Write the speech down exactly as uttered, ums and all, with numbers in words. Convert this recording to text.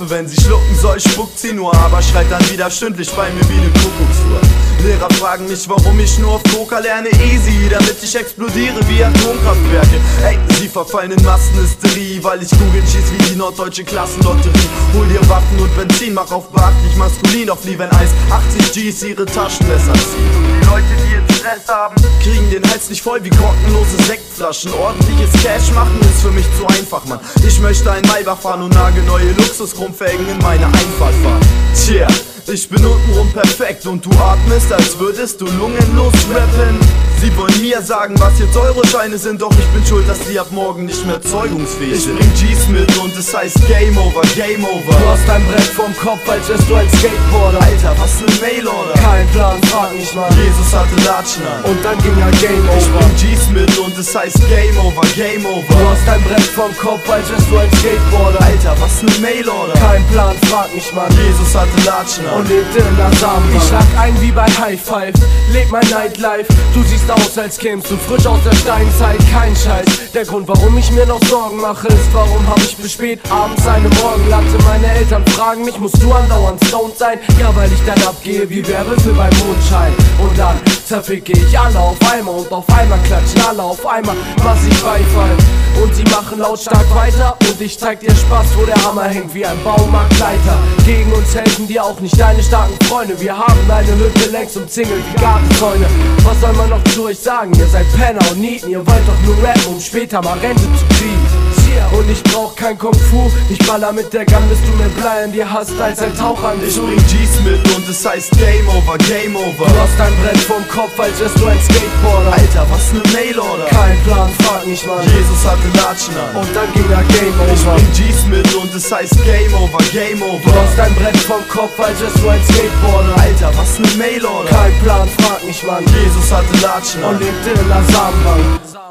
Und wenn sie schlucken soll, spuckt sie nur, aber schreit dann wieder stündlich bei mir wie ne Kuckucksuhr. Lehrer fragen mich, warum ich nur auf Poker lerne, easy, damit ich explodiere wie Atomkraftwerke. Ey, sie verfallen in Massenhysterie, weil ich Kugeln schieß wie die norddeutsche Klassenlotterie. Hol dir Waffen und Benzin, mach auf beachtlich maskulin, auf Liebe eins achtzig Gs ihre Taschenmesser ziehen. Und die Leute, die jetzt Stress haben, kriegen den Hals nicht voll wie korkenlose Sektflaschen. Ordentliches Cash machen ist für mich zu einfach, Mann. Ich möchte ein Maybach fahren und nagelneue Luxuschrompfelgen in meine Einfahrt fahren. Tja, ich bin untenrum perfekt und du atmest, als würdest du lungenlos rappen. Sie wollen mir sagen, was jetzt Euroscheine sind, doch ich bin schuld, dass die ab morgen nicht mehr zeugungsfähig sind. Ich bring Gs mit und es heißt Game Over, Game Over. Du hast ein Brett vom Kopf, als wärst du ein Skateboarder. Alter, was ne Mailorder? Kein Plan, frag mich mal. Jesus hatte Latschen an. Und dann ging ja Game Ich Over. bring Gs mit und es heißt Game Over, Game Du Over. hast ein Brett vom Kopf, als wärst du ein Skateboarder. Alter, was ne Mailorder? Kein Plan, frag mich mal. Jesus hatte Latschen an. Und lebte in der Samenbank. Ich schlag ein wie bei High Five, leb mein Nightlife. Du siehst aus, als kämst du frisch aus der Steinzeit. Kein Scheiß, der Grund, warum ich mir noch Sorgen mache, ist, warum hab ich bis spät abends eine Morgenlatte. Meine Eltern fragen mich, musst du andauernd stoned sein? Ja, weil ich dann abgehe wie Werwölfe beim Mondschein. Und dann zerficke ich alle auf einmal und auf einmal klatschen alle auf einmal massiv Beifall. Und sie machen lautstark weiter und ich zeig dir Spaß, wo der Hammer hängt wie ein Baumarktleiter. Gegen uns helfen dir auch nicht deine starken Freunde. Wir haben eine Hütte längst umzingelt wie Gartenzäune. Was soll man noch zu euch sagen? Ihr seid Penner und Nieten, ihr wollt doch nur rappen, um später mal Rente zu kriegen. Und ich brauch kein Kung Fu, ich baller mit der Gun, bis du mir Blei in dir hast als ein Tauchanzug. Ich bring Gs mit und es heißt Game Over, Game Over. Du hast ein Brett vom Kopf, als wärst du ein Skateboarder. Alter, was ne Mailorder? Kein Plan, frag mich mal. Jesus hatte Latschen an. Und dann ging ja Game Ich Over. bring Gs mit und es heißt Game Over, Game Over. Du hast ein Brett vom Kopf, als wärst du ein Skateboarder. Alter, was ne Mailorder? Kein Plan, frag mich mal. Jesus hatte Latschen an. Und lebte in der Samenbank.